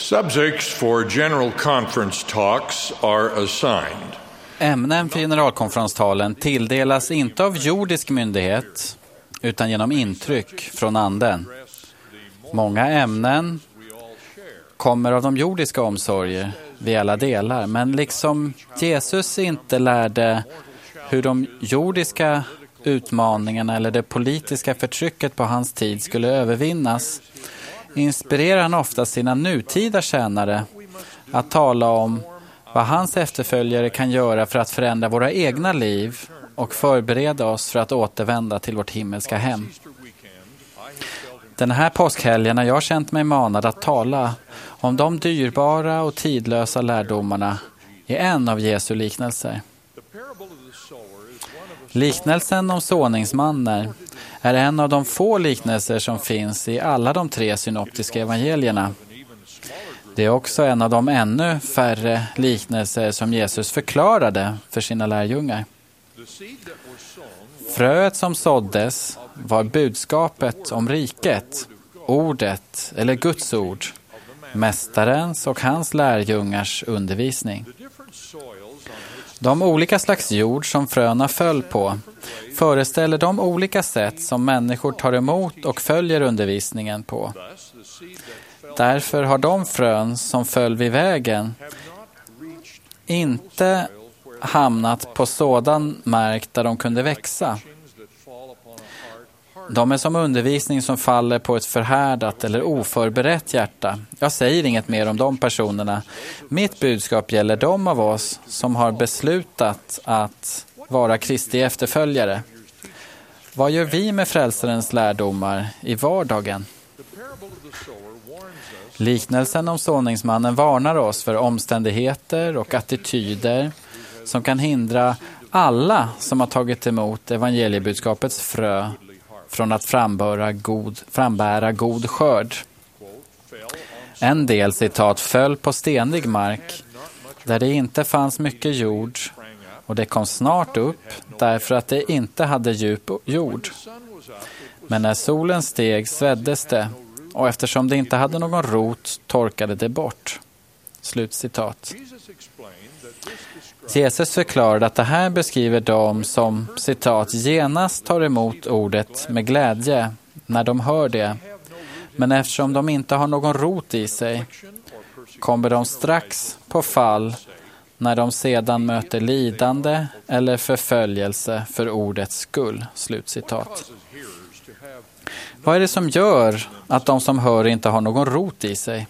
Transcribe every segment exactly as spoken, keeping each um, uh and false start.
Subjects for general conference talks are assigned. Ämnen för generalkonferenstalen tilldelas inte av jordisk myndighet utan genom intryck från anden. Många ämnen kommer av de jordiska omsorger vi alla delar, men liksom Jesus inte lärde hur de jordiska utmaningarna eller det politiska förtrycket på hans tid skulle övervinnas, inspirerar han ofta sina nutida tjänare att tala om vad hans efterföljare kan göra för att förändra våra egna liv och förbereda oss för att återvända till vårt himmelska hem. Den här påskhelgen har jag känt mig manad att tala om de dyrbara och tidlösa lärdomarna i en av Jesu liknelser. Liknelsen om såningsmannen är en av de få liknelser som finns i alla de tre synoptiska evangelierna. Det är också en av de ännu färre liknelser som Jesus förklarade för sina lärjungar. Fröet som såddes var budskapet om riket, ordet eller Guds ord, mästarens och hans lärjungars undervisning. De olika slags jord som fröna föll på föreställer de olika sätt som människor tar emot och följer undervisningen på. Därför har de frön som föll vid vägen inte hamnat på sådan mark där de kunde växa. De är som undervisning som faller på ett förhärdat eller oförberett hjärta. Jag säger inget mer om de personerna. Mitt budskap gäller de av oss som har beslutat att vara Kristi efterföljare. Vad gör vi med frälsarens lärdomar i vardagen? Liknelsen om såningsmannen varnar oss för omständigheter och attityder som kan hindra alla som har tagit emot evangeliebudskapets frö från att frambära god, frambära god skörd. En del citat föll på stenig mark där det inte fanns mycket jord och det kom snart upp därför att det inte hade djup jord. Men när solen steg sveddes det och eftersom det inte hade någon rot torkade det bort. Slutcitat. Jesus förklarade att det här beskriver dem som, citat, genast tar emot ordet med glädje när de hör det. Men eftersom de inte har någon rot i sig kommer de strax på fall när de sedan möter lidande eller förföljelse för ordets skull. Slutcitat. Vad är det som gör att de som hör inte har någon rot i sig?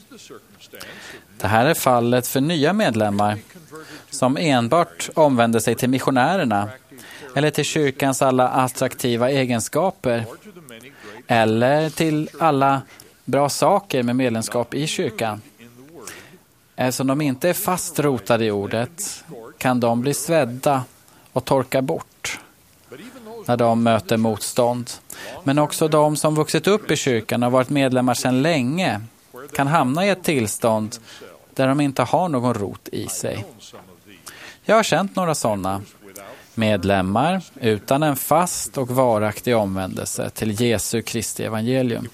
Det här är fallet för nya medlemmar som enbart omvänder sig till missionärerna eller till kyrkans alla attraktiva egenskaper eller till alla bra saker med medlemskap i kyrkan. Eftersom de inte är fast rotade i ordet kan de bli svedda och torka bort när de möter motstånd. Men också de som vuxit upp i kyrkan och varit medlemmar sedan länge kan hamna i ett tillstånd där de inte har någon rot i sig. Jag har känt några sådana medlemmar utan en fast och varaktig omvändelse till Jesu Kristi evangelium.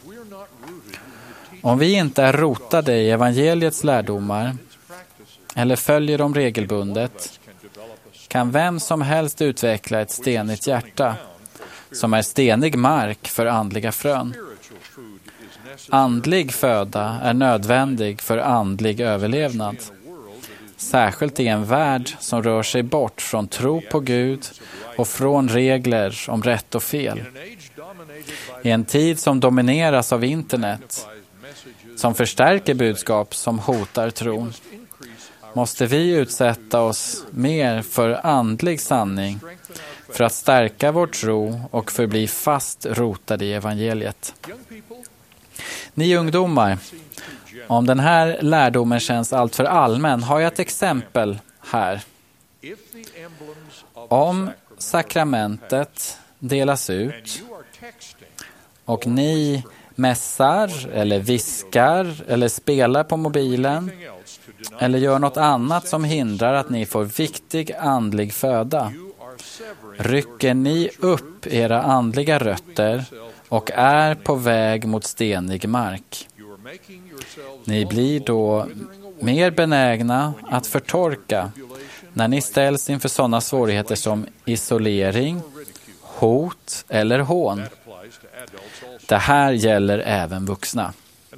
Om vi inte är rotade i evangeliets lärdomar eller följer dem regelbundet kan vem som helst utveckla ett stenigt hjärta som är stenig mark för andliga frön. Andlig föda är nödvändig för andlig överlevnad. Särskilt i en värld som rör sig bort från tro på Gud och från regler om rätt och fel. I en tid som domineras av internet, som förstärker budskap som hotar tron, måste vi utsätta oss mer för andlig sanning för att stärka vår tro och förbli fast rotade i evangeliet. Ni ungdomar, om den här lärdomen känns allt för allmän har jag ett exempel här. Om sakramentet delas ut och ni mässar eller viskar eller spelar på mobilen eller gör något annat som hindrar att ni får viktig andlig föda, rycker ni upp era andliga rötter och är på väg mot stenig mark. Ni blir då mer benägna att förtorka när ni ställs inför sådana svårigheter som isolering, hot eller hån. Det här gäller även vuxna.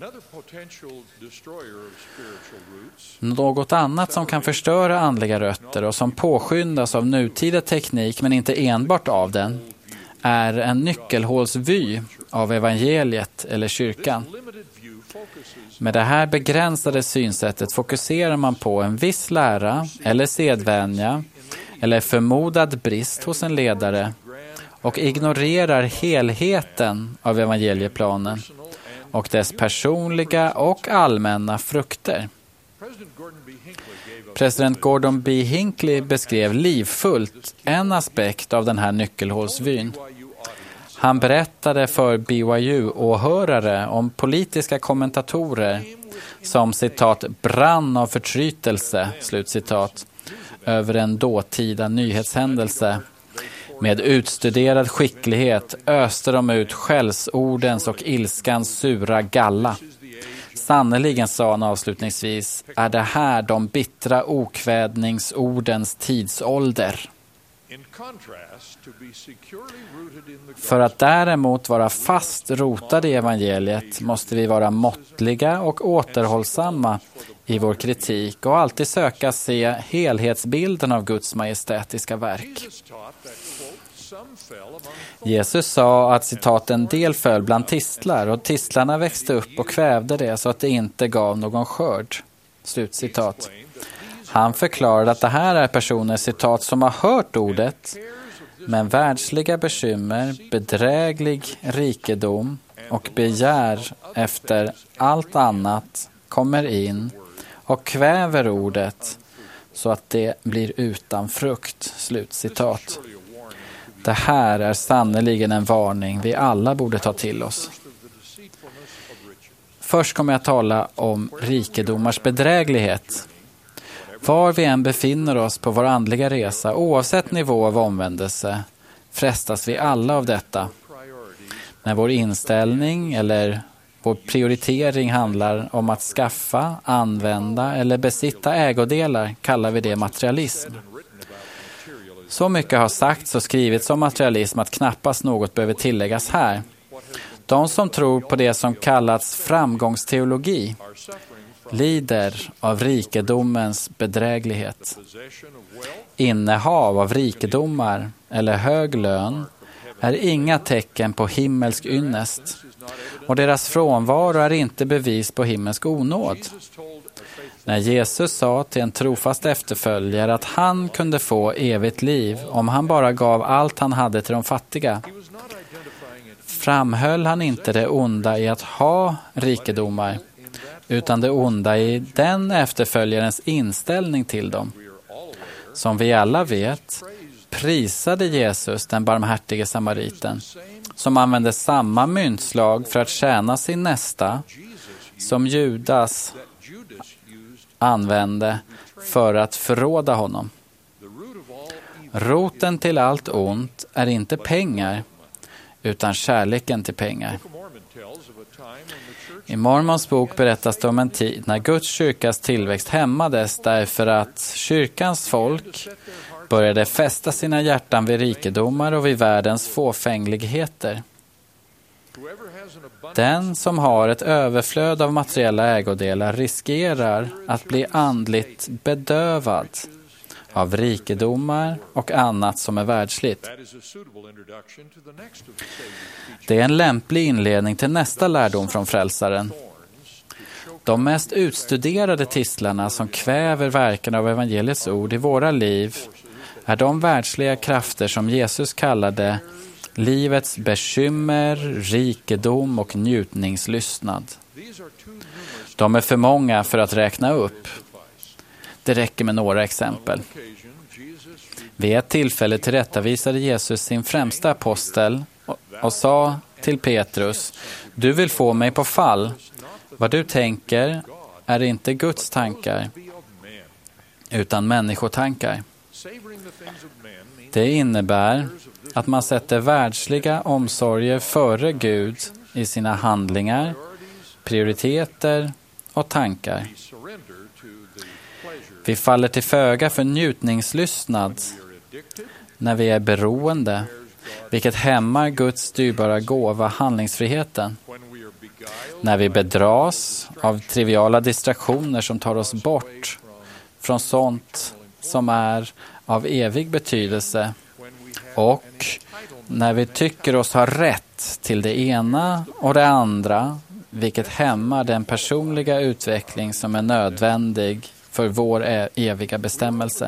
Något annat som kan förstöra andliga rötter och som påskyndas av nutida teknik men inte enbart av den är en nyckelhålsvy av evangeliet eller kyrkan. Med det här begränsade synsättet fokuserar man på en viss lära eller sedvänja eller förmodad brist hos en ledare och ignorerar helheten av evangelieplanen och dess personliga och allmänna frukter. President Gordon B. Hinckley beskrev livfullt en aspekt av den här nyckelhålsvyn. Han berättade för B Y U-åhörare om politiska kommentatorer som citat brann av förtrytelse, slutcitat, över en dåtida nyhetshändelse. Med utstuderad skicklighet öste de ut skällsordens och ilskans sura galla. Sannoliken, sa han avslutningsvis, är det här de bittra okvädningsordens tidsålder. För att däremot vara fast rotade i evangeliet måste vi vara måttliga och återhållsamma i vår kritik och alltid söka se helhetsbilden av Guds majestätiska verk. Jesus sa att citat en del föll bland tistlar och tistlarna växte upp och kvävde det så att det inte gav någon skörd. Slutcitat. Han förklarade att det här är personer citat som har hört ordet men världsliga bekymmer, bedräglig rikedom och begär efter allt annat kommer in och kväver ordet så att det blir utan frukt. Slutcitat. Det här är sannoliken en varning vi alla borde ta till oss. Först kommer jag tala om rikedomars bedräglighet. Var vi än befinner oss på vår andliga resa, oavsett nivå av omvändelse, frestas vi alla av detta. När vår inställning eller vår prioritering handlar om att skaffa, använda eller besitta ägodelar kallar vi det materialism. Så mycket har sagts och skrivits om materialism att knappast något behöver tilläggas här. De som tror på det som kallats framgångsteologi lider av rikedomens bedräglighet. Innehav av rikedomar eller hög lön är inga tecken på himmelsk ynnest och deras frånvaro är inte bevis på himmelsk onåd. När Jesus sa till en trofast efterföljare att han kunde få evigt liv om han bara gav allt han hade till de fattiga, framhöll han inte det onda i att ha rikedomar, utan det onda i den efterföljarens inställning till dem. Som vi alla vet prisade Jesus den barmhärtige samariten, som använde samma myntslag för att tjäna sin nästa som Judas använde för att förråda honom. Roten till allt ont är inte pengar, utan kärleken till pengar. I Mormons bok berättas det om en tid när Guds kyrkas tillväxt hämmades därför att kyrkans folk började fästa sina hjärtan vid rikedomar och vid världens fåfängligheter. Den som har ett överflöd av materiella ägodelar riskerar att bli andligt bedövad av rikedomar och annat som är världsligt. Det är en lämplig inledning till nästa lärdom från frälsaren. De mest utstuderade tistlarna som kväver verkan av evangeliets ord i våra liv är de världsliga krafter som Jesus kallade livets bekymmer, rikedom och njutningslystnad. De är för många för att räkna upp. Det räcker med några exempel. Vid ett tillfälle tillrättavisade Jesus sin främsta apostel och, och sa till Petrus: du vill få mig på fall. Vad du tänker är inte Guds tankar, utan människotankar. Det innebär att man sätter världsliga omsorger före Gud i sina handlingar, prioriteter och tankar. Vi faller till föga för njutningslystnad när vi är beroende, vilket hämmar Guds dyrbara gåva, handlingsfriheten. När vi bedras av triviala distraktioner som tar oss bort från sånt som är av evig betydelse, och när vi tycker oss ha rätt till det ena och det andra, vilket hämmar den personliga utveckling som är nödvändig för vår eviga bestämmelse.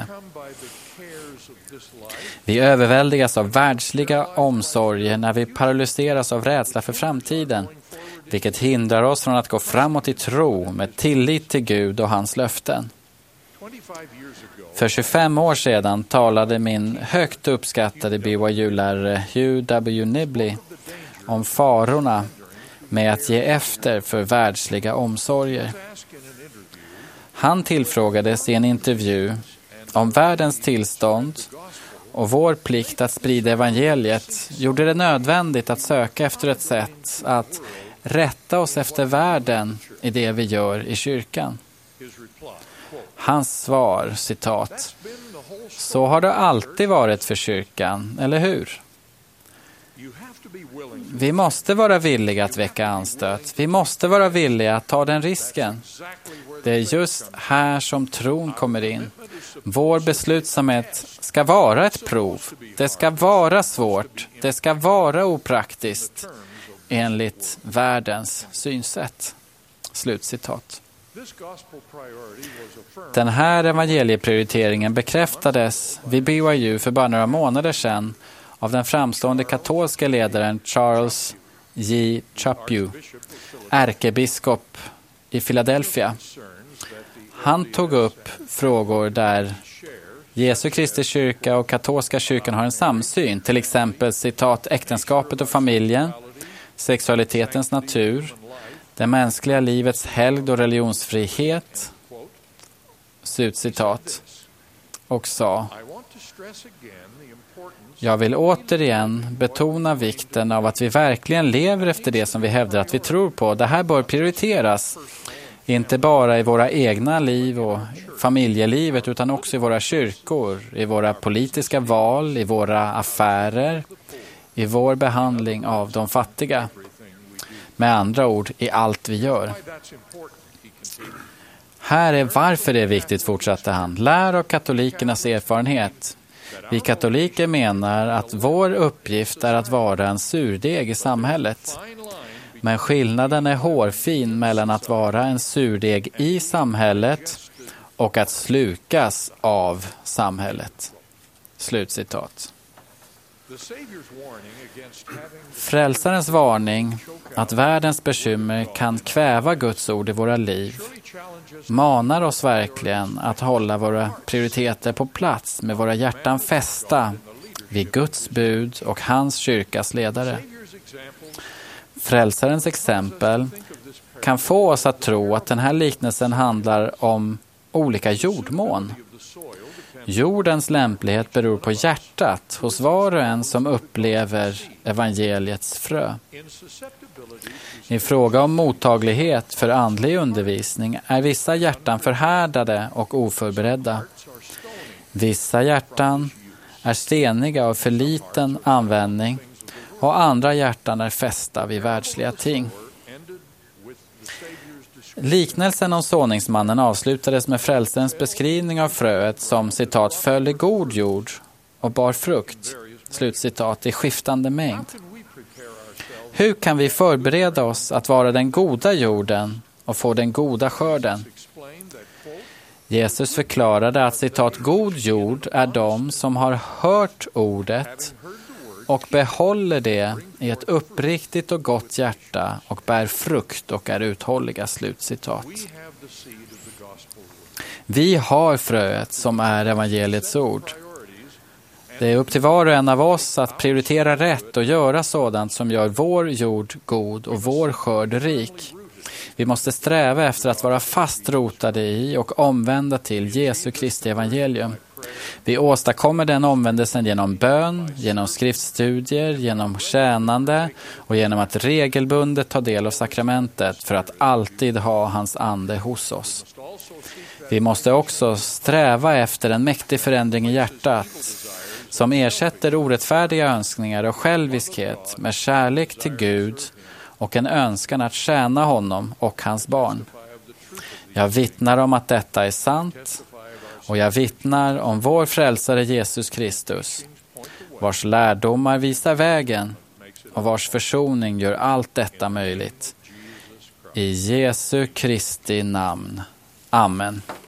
Vi överväldigas av världsliga omsorger när vi paralyseras av rädsla för framtiden, vilket hindrar oss från att gå framåt i tro med tillit till Gud och hans löften. För tjugofem år sedan talade min högt uppskattade B Y U-lärare Hugh W. Nibley om farorna med att ge efter för världsliga omsorger. Han tillfrågades i en intervju om världens tillstånd och vår plikt att sprida evangeliet gjorde det nödvändigt att söka efter ett sätt att rätta oss efter världen i det vi gör i kyrkan. Hans svar, citat: så har det alltid varit för kyrkan, eller hur? Vi måste vara villiga att väcka anstöt. Vi måste vara villiga att ta den risken. Det är just här som tron kommer in. Vår beslutsamhet ska vara ett prov. Det ska vara svårt. Det ska vara opraktiskt enligt världens synsätt. Slutcitat. Den här evangelieprioriteringen bekräftades vid B Y U för bara några månader sedan av den framstående katolska ledaren Charles J. Chaput, ärkebiskop i Philadelphia. Han tog upp frågor där Jesu Kristi kyrka och katolska kyrkan har en samsyn, till exempel citat äktenskapet och familjen, sexualitetens natur, det mänskliga livets helgd och religionsfrihet, slutcitat, och sa: jag vill återigen betona vikten av att vi verkligen lever efter det som vi hävdar att vi tror på. Det här bör prioriteras, inte bara i våra egna liv och familjelivet, utan också i våra kyrkor, i våra politiska val, i våra affärer, i vår behandling av de fattiga. Med andra ord, i allt vi gör. Här är varför det är viktigt, fortsatte han. Lär av katolikernas erfarenhet. Vi katoliker menar att vår uppgift är att vara en surdeg i samhället. Men skillnaden är hårfin mellan att vara en surdeg i samhället och att slukas av samhället. Slutcitat. Frälsarens varning att världens bekymmer kan kväva Guds ord i våra liv manar oss verkligen att hålla våra prioriteter på plats med våra hjärtan fästa vid Guds bud och hans kyrkas ledare. Frälsarens exempel kan få oss att tro att den här liknelsen handlar om olika jordmån. Jordens lämplighet beror på hjärtat hos var och en som upplever evangeliets frö. I fråga om mottaglighet för andlig undervisning är vissa hjärtan förhärdade och oförberedda. Vissa hjärtan är steniga och för liten användning, och andra hjärtan är fästa vid världsliga ting. Liknelsen om såningsmannen avslutades med frälsarens beskrivning av fröet som citat föll i god jord och bar frukt, slutcitat, i skiftande mängd. Hur kan vi förbereda oss att vara den goda jorden och få den goda skörden? Jesus förklarade att citat god jord är de som har hört ordet och behåller det i ett uppriktigt och gott hjärta och bär frukt och är uthålliga, slutcitat. Vi har fröet som är evangeliets ord. Det är upp till var och en av oss att prioritera rätt och göra sådant som gör vår jord god och vår skörd rik. Vi måste sträva efter att vara fast rotade i och omvända till Jesu Kristi evangelium. Vi åstadkommer den omvändelsen genom bön, genom skriftstudier, genom tjänande och genom att regelbundet ta del av sakramentet för att alltid ha hans ande hos oss. Vi måste också sträva efter en mäktig förändring i hjärtat som ersätter orättfärdiga önskningar och själviskhet med kärlek till Gud och en önskan att tjäna honom och hans barn. Jag vittnar om att detta är sant, och jag vittnar om vår frälsare Jesus Kristus, vars lärdomar visar vägen och vars försoning gör allt detta möjligt. I Jesu Kristi namn. Amen.